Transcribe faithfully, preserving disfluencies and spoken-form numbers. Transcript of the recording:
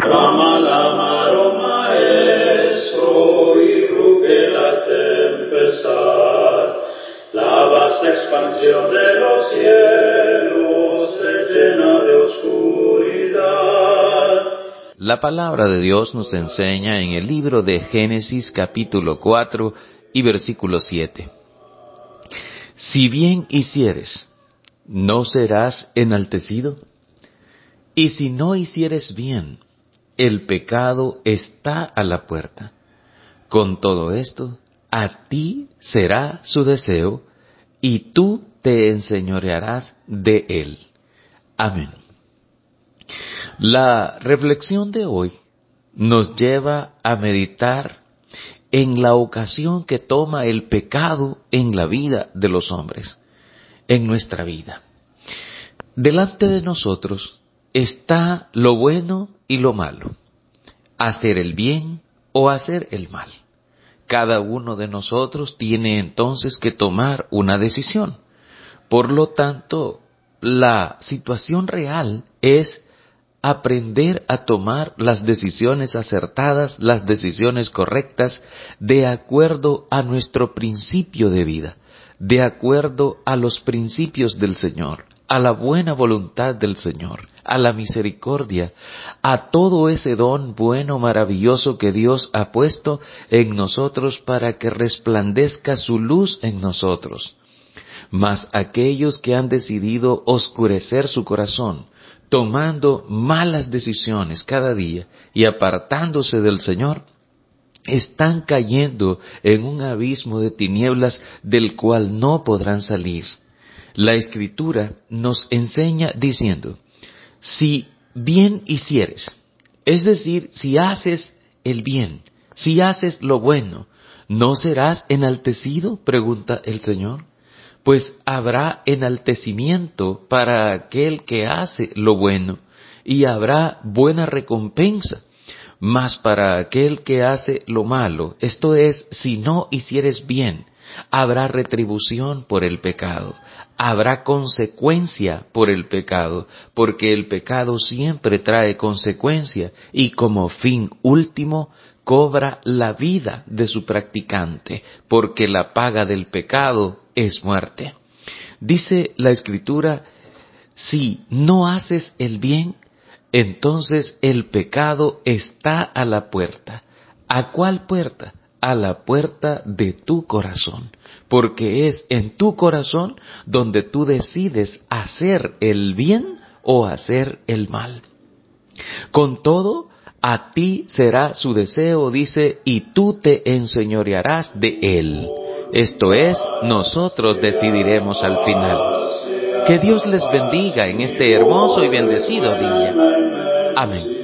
Clama la maroma maestro y ruge la tempestad. La vasta expansión de los cielos se llena de oscuridad. La palabra de Dios nos enseña en el libro de Génesis capítulo cuatro y versículo siete. Si bien hicieres, ¿no serás enaltecido? Y si no hicieres bien, el pecado está a la puerta. Con todo esto, a ti será su deseo, y tú te enseñorearás de él. Amén. La reflexión de hoy nos lleva a meditar en la ocasión que toma el pecado en la vida de los hombres, en nuestra vida. Delante de nosotros está lo bueno y lo malo, hacer el bien o hacer el mal. Cada uno de nosotros tiene entonces que tomar una decisión. Por lo tanto, la situación real es aprender a tomar las decisiones acertadas, las decisiones correctas, de acuerdo a nuestro principio de vida, de acuerdo a los principios del Señor, a la buena voluntad del Señor, a la misericordia, a todo ese don bueno, maravilloso que Dios ha puesto en nosotros para que resplandezca su luz en nosotros. Mas aquellos que han decidido oscurecer su corazón, tomando malas decisiones cada día y apartándose del Señor, están cayendo en un abismo de tinieblas del cual no podrán salir. La Escritura nos enseña diciendo, si bien hicieres, es decir, si haces el bien, si haces lo bueno, ¿no serás enaltecido?, pregunta el Señor. Pues habrá enaltecimiento para aquel que hace lo bueno, y habrá buena recompensa. Mas para aquel que hace lo malo, esto es, si no hicieres bien, habrá retribución por el pecado, habrá consecuencia por el pecado, porque el pecado siempre trae consecuencia, y como fin último, cobra la vida de su practicante, porque la paga del pecado es muerte. Dice la Escritura, si no haces el bien, entonces el pecado está a la puerta. ¿A cuál puerta? A la puerta de tu corazón, porque es en tu corazón donde tú decides hacer el bien o hacer el mal. Con todo, a ti será su deseo, dice, y tú te enseñorearás de él. Esto es, nosotros decidiremos al final. Que Dios les bendiga en este hermoso y bendecido día. Amén.